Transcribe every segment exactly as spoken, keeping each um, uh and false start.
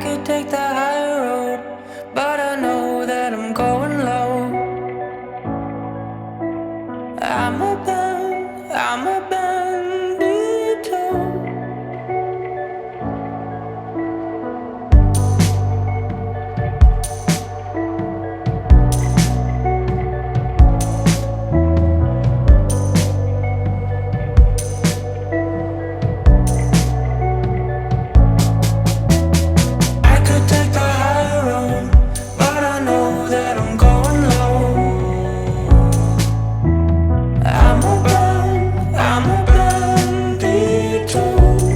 could take the high road, but I know that I'm going low. I'm a band, I'm a bandito. I could take the high road, but I know that I'm going low. I'm a band, I'm a bandito.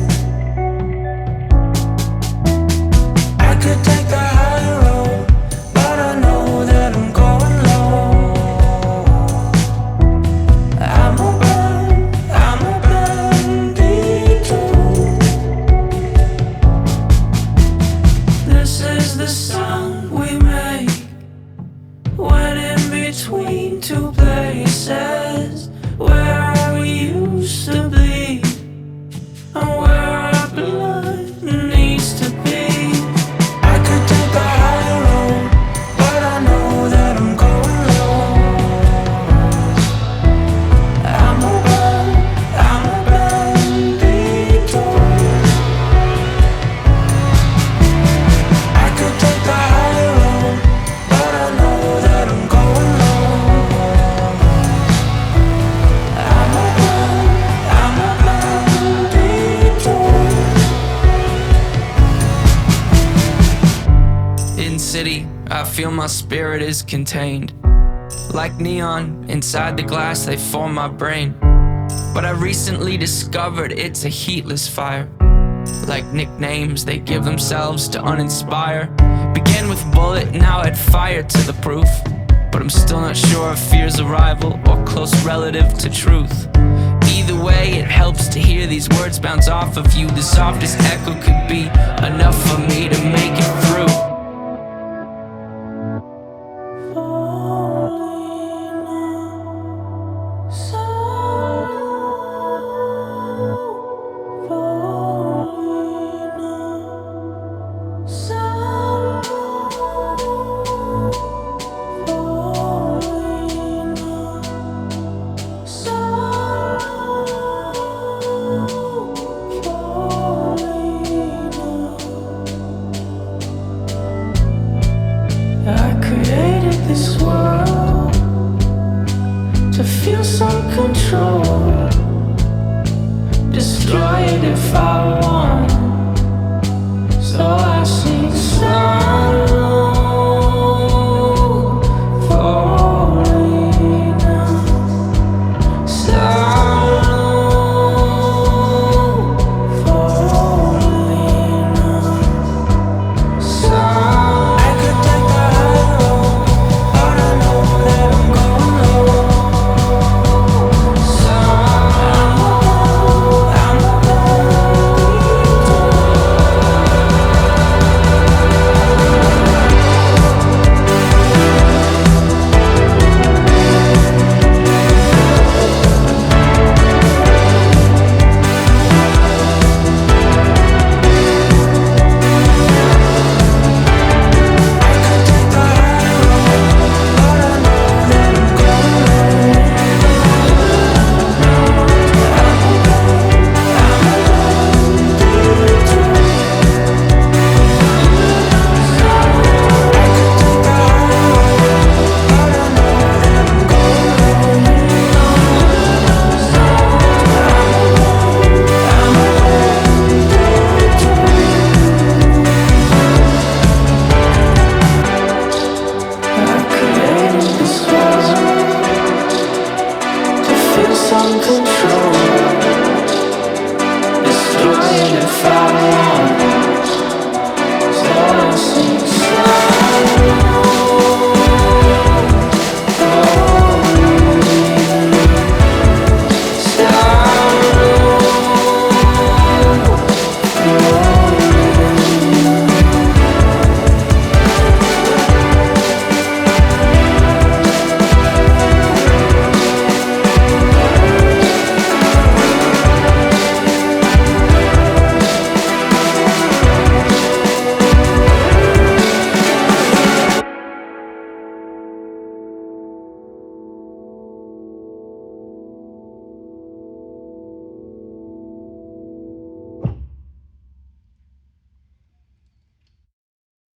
I could take the high road, but I know that I'm going low. I'm a band, I'm a bandito. This is the sound we make when in between two places where we used to be and where our blood needs to be. I could take the high road, but I know that I'm going low. I'm a band, I'm a bandito. I could take the high road, but I know that I'm going low. I'm a band, I'm a bandito. In city, I feel my spirit is contained. Like neon, inside the glass they form my brain. But I recently discovered it's a heatless fire. Like nicknames they give themselves to uninspire. Began with bullet, now add fire to the proof. But I'm still not sure if fear's a rival or close relative to truth. Either way, it helps to hear these words bounce off of you. The softest echo could be enough for me to make it through. I created this world to feel some control. Destroy it if I want.